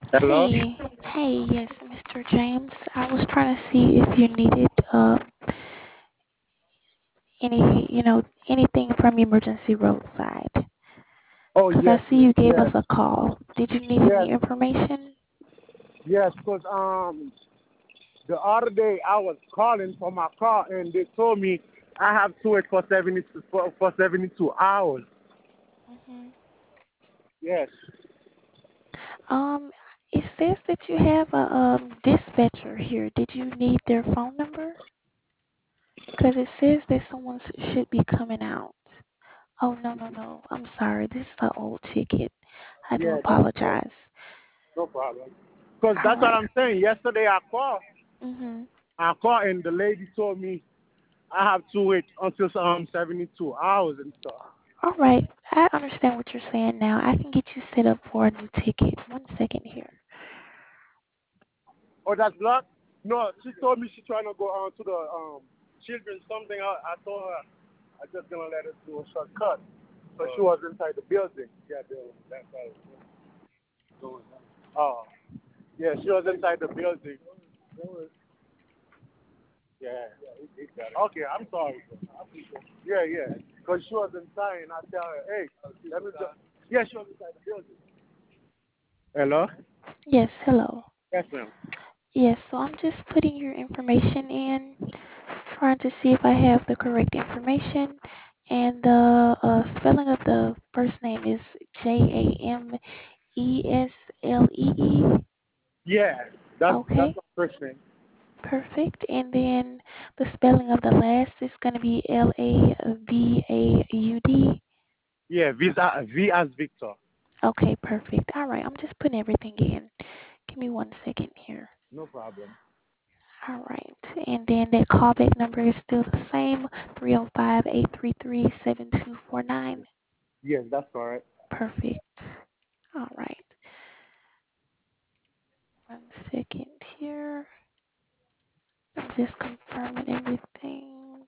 Hello? Hey, yes, Mr. James. I was trying to see if you needed anything from emergency roadside. Oh, Cause I yes, see miss. you gave Yes. us a call. Did you need Yes. any information? Yes. Because the other day I was calling for my car and they told me I have to wait for 72 hours. hmm Yes. Um, it says that you have a dispatcher here. Did you need their phone number? Cause it says that someone should be coming out. Oh, no, no, no. I'm sorry. This is an old ticket. I do Yeah, that's apologize. no problem. Because All that's what right. I'm saying. Yesterday Mm-hmm. I called and the lady told me I have to wait until 72 hours and stuff. All right. I understand what you're saying now. I can get you set up for a new ticket. 1 second here. Oh, that's blocked? No, she told me she trying to go on to the children something. I told her I just gonna let her do a shortcut. So she was inside the building. Yeah, that's right. Oh, yeah, she was inside the building. Yeah. Okay, I'm sorry. Yeah, yeah. Because she was inside and I tell her, hey, let me just. Yeah, she was inside the building. Hello? Yes, hello. Yes, ma'am. Yes, so I'm just putting your information in, trying to see if I have the correct information. And the spelling of the first name is Jameslee. Yeah, that's Okay, my first name. perfect. And then the spelling of the last is going to be Lavaud. Yeah, V as Victor. Okay, perfect. All right, I'm just putting everything in. Give me 1 second here. No problem. All right, and then that callback number is still the same, 305-833-7249. Yes, that's correct. Perfect. All right, 1 second here. I'm just confirming everything.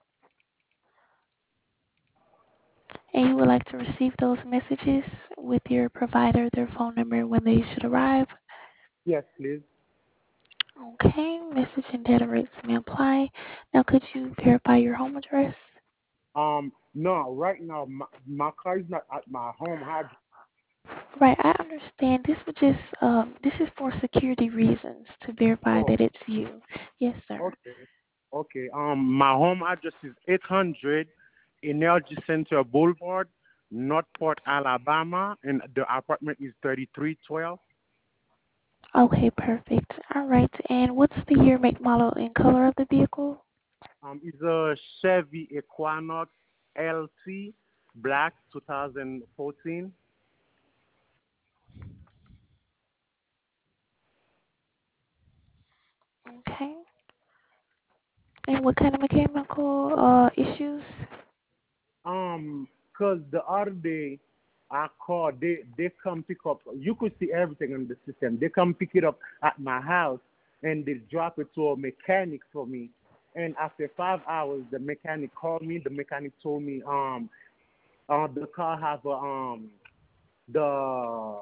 And you would like to receive those messages with your provider, their phone number, when they should arrive. Yes, please. Okay, message and data rates may apply. Now, could you verify your home address? No, right now my car is not at my home address. Right, I understand. This is for security reasons to verify Oh, that it's you. Yes, sir. okay. Okay. My home address is 800 Energy Center Boulevard, Northport, Alabama, and the apartment is 3312. Okay, perfect. All right, and what's the year, make, model, and color of the vehicle? It's a Chevy Equinox LT Black 2014. Okay. And what kind of mechanical issues? Cause the other day I called, they come pick up. You could see everything on the system. They come pick it up at my house and they drop it to a mechanic for me. And after 5 hours, the mechanic called me. The mechanic told me, the car have a the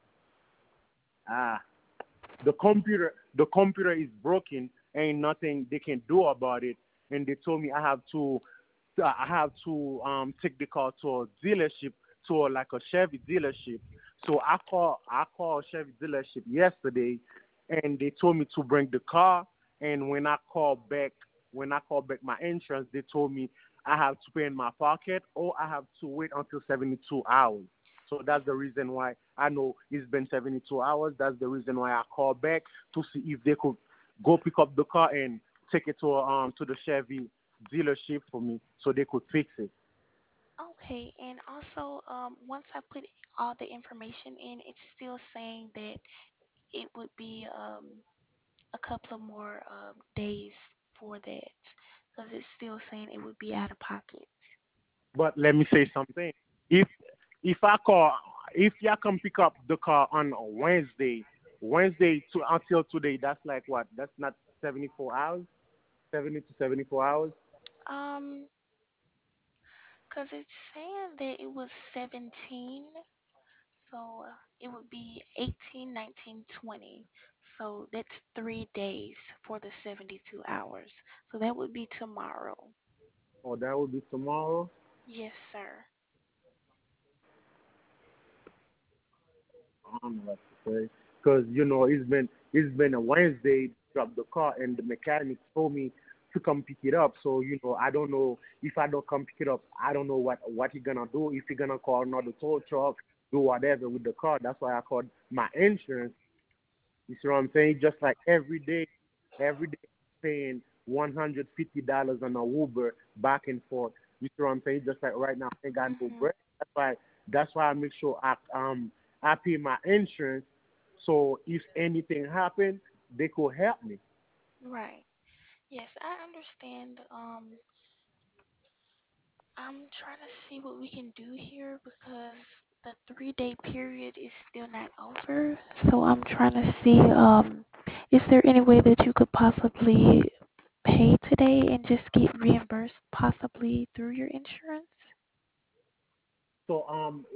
ah the computer is broken. Ain't nothing they can do about it. And they told me I have to take the car to a dealership, to like a Chevy dealership. So I called Chevy dealership yesterday, and they told me to bring the car. And when I called back my insurance, they told me I have to pay in my pocket or I have to wait until 72 hours. So that's the reason why I know it's been 72 hours. That's the reason why I called back to see if they could go pick up the car and take it to the Chevy dealership for me so they could fix it. Okay, and also, once I put all the information in, it's still saying that it would be a couple of more days for that, because it's still saying it would be out of pocket. But let me say something. If if I call, if y'all can pick up the car on Wednesday to until today, that's like what? That's not 74 hours, 70 to 74 hours. Um, because it's saying that it was 17. So it would be 18, 19, 20. So that's 3 days for the 72 hours. So that would be tomorrow. or that would be tomorrow. Yes, sir. I don't know what to say because it's been a Wednesday. Dropped the car and the mechanic told me to come pick it up. So I don't know if I don't come pick it up. I don't know what he gonna do. If he gonna call another tow truck, do whatever with the car. That's why I called my insurance. You see what I'm saying? Just like every day paying $150 on a Uber back and forth. You see what I'm saying? Just like right now, I ain't got no Mhm. bread. That's why I make sure I pay my insurance. So if anything happen, they could help me. Right. Yes, I understand. I'm trying to see what we can do here because the 3 day period is still not over. So I'm trying to see, is there any way that you could possibly pay today and just get reimbursed possibly through your insurance? So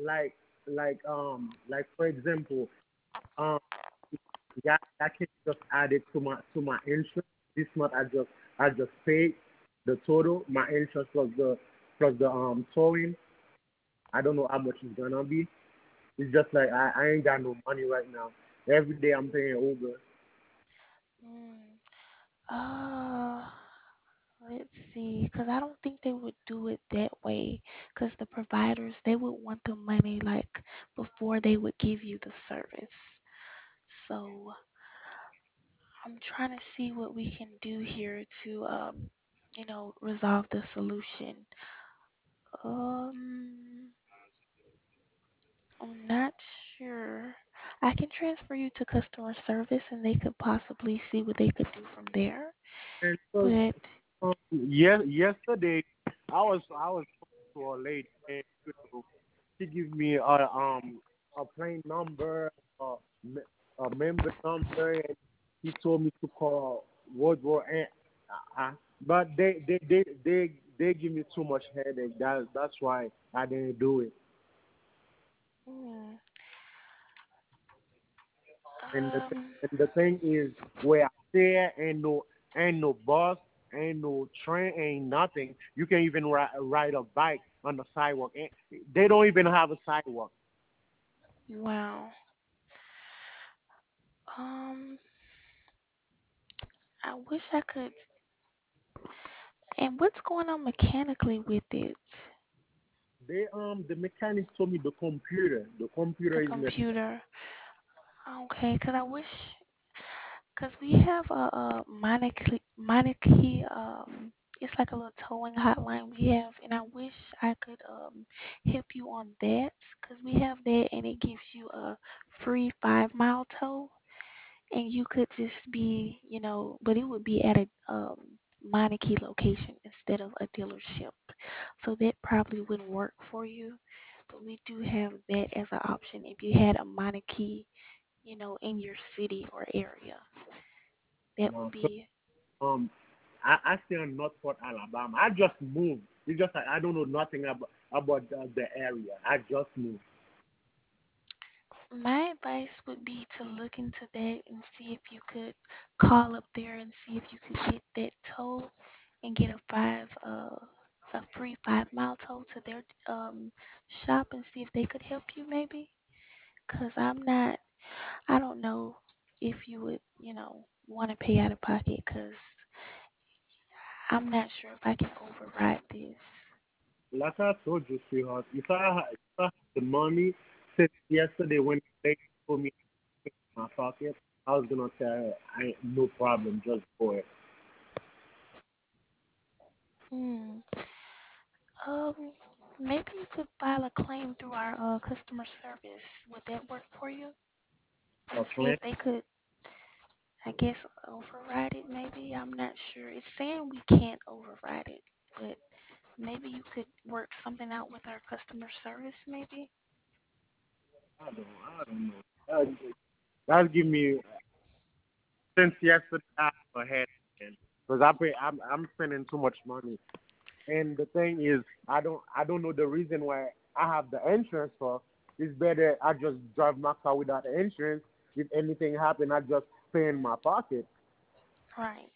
like for example, um yeah, I can just add it to my insurance. This month I just paid the total, my insurance plus the towing. I don't know how much it's gonna be. It's just like I ain't got no money right now. Every day I'm paying Uber. Mm. Uh, let's see, because I don't think they would do it that way. Because the providers, they would want the money like before they would give you the service. So I'm trying to see what we can do here to, resolve the solution. Um, I'm not sure. I can transfer you to customer service and they could possibly see what they could do from there. And so But, yesterday I was talking to a lady and she gave me a plane number, a, a member number, and he told me to call Woodrow and but they give me too much headache. That's why I didn't do it. mm, And the um, and the thing is, where I stay, ain't no bus, ain't no train, ain't nothing. You can even ride a bike on the sidewalk. They don't even have a sidewalk. wow. Um, I wish I could. And what's going on mechanically with it? The mechanic told me the computer The is computer. Okay, because I wish, because we have a Monarchy, it's like a little towing hotline we have, and I wish I could help you on that, because we have that, and it gives you a free 5 mile tow, and you could just be, but it would be at a Monarchy location instead of a dealership. So that probably wouldn't work for you. But we do have that as an option if you had a Monarchy, in your city or area. That would so, be. um I stay in Northport, Alabama. I just moved. It's just like I don't know nothing about the area. I just moved. My advice would be to look into that and see if you could call up there and see if you could get that tow and get a free 5 mile tow to their shop and see if they could help you maybe. Cause I don't know if you would, want to pay out of pocket. Cause I'm not sure if I can override this. Like I told you, sweetheart, if I had the money since yesterday when they told me in my pocket, I was gonna tell her I ain't no problem, just go ahead. Hmm. Um, Maybe you could file a claim through our customer service. Would that work for you? And see Okay? if they could, I guess, override it. Maybe I'm not sure. It's saying we can't override it, but maybe you could work something out with our customer service. Maybe. I don't know. That give me since yesterday I have a head because I'm spending too much money. And the thing is, I don't know the reason why I have the insurance for. It's better I just drive my car without insurance. If anything happen, I just pay in my pocket. Right.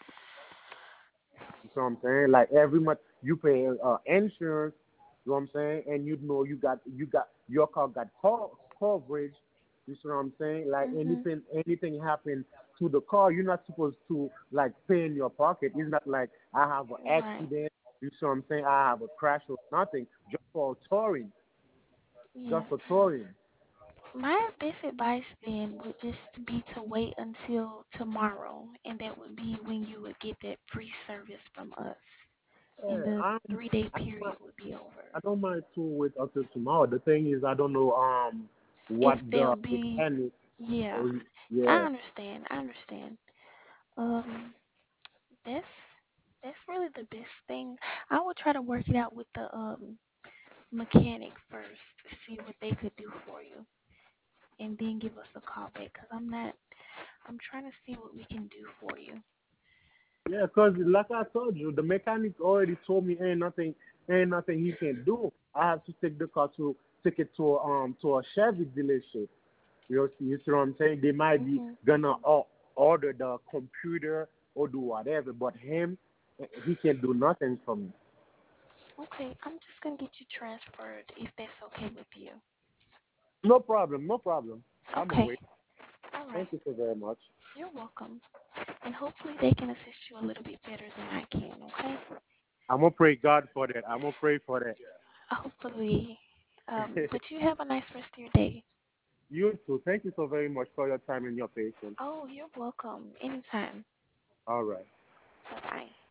You know what I'm saying? Like every month you pay insurance. You know what I'm saying? And you know you got your car got coverage. You see what I'm saying? Like Mhm. anything happen to the car, you're not supposed to like pay in your pocket. It's not like I have an Right. accident. You see what I'm saying? I have a crash or nothing just for touring, Yeah. just for touring. My best advice then would just be to wait until tomorrow, and that would be when you would get that free service from us, and Yeah, the I'm. 3-day I don't mind period would be over. I don't mind to wait until tomorrow. The thing is, I don't know If what they'll the be, mechanic. yeah, I Yeah. understand. I understand. Um, that's that's really the best thing. I would try to work it out with the mechanic first, see what they could do for you, and then give us a call back. Cause I'm not. I'm trying to see what we can do for you. Yeah, cause like I told you, the mechanic already told me ain't nothing he can do. I have to take the car to take it to a Chevy dealership. You see what I'm saying? They might be Mhm. gonna order the computer or do whatever, but him, he can do nothing for me. Okay, I'm just gonna get you transferred if that's okay with you. No problem, no problem. I'm Okay. away. All right. Thank you so very much. You're welcome. And hopefully they can assist you a little bit better than I can, okay? I'm gonna pray God for that. I'm gonna pray for Hopefully. that. But you have a nice rest of your day. You too. Thank you so very much for your time and your patience. Oh, you're welcome. Anytime. All right. Bye bye.